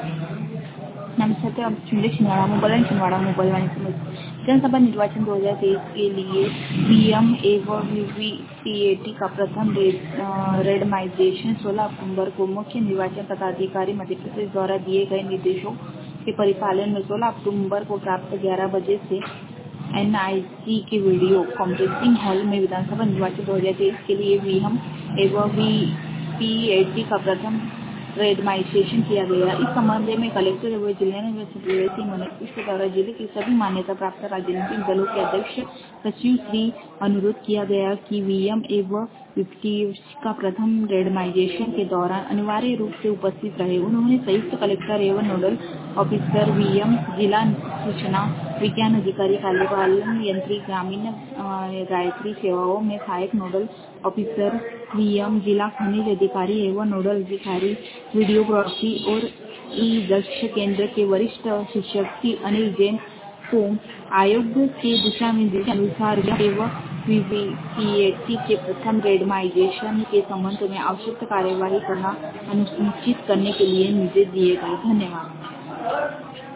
नमस्ते, आप सुन छिंदवाड़ा मोबाइल छिंदवाड़ा मोबाइल विधानसभा निर्वाचन 2023 के लिए वीएम एवं वीवीपीएटी का प्रथम रेंडमाइजेशन 16 अक्टूबर को मुख्य निर्वाचन पदाधिकारी मध्य प्रदेश द्वारा दिए गए निर्देशों के परिपालन में 16 अक्टूबर को प्राप्त 11 बजे से एनआईसी के वीडियो कॉन्फ्रेंसिंग हॉल में विधानसभा निर्वाचन 2023 के लिए वीएम एवं वीवीपीएटी का प्रथम रेंडमाइजेशन किया गया। इस संबंध में कलेक्टर एवं जिला निर्वाचन मनोज पुष्प द्वारा जिले के सभी मान्यता प्राप्त राजनीतिक दलों के अध्यक्ष सचिव श्री अनुरोध किया गया कि वीएम एवं वीवीपीएटी का प्रथम रेंडमाइजेशन के दौरान अनिवार्य रूप से उपस्थित रहे। उन्होंने संयुक्त कलेक्टर एवं नोडल ऑफिसर वीएम, जिला सूचना विज्ञान अधिकारी, कार्यपालन यंत्री, ग्रामीण गायत्री सेवाओं में सहायक नोडल ऑफिसर वीएम, जिला खनिज अधिकारी एवं नोडल अधिकारी, वीडियोग्राफी और ई दक्ष केंद्र के वरिष्ठ शिक्षक श्री अनिल जैन को आयोग के दिशा निर्देश के अनुसार एवं वीवीपीएटी के प्रथम रेंडमाइजेशन के संबंध में आवश्यक कार्यवाही करना अनुसूचित करने के लिए निर्देश दिए गए। धन्यवाद।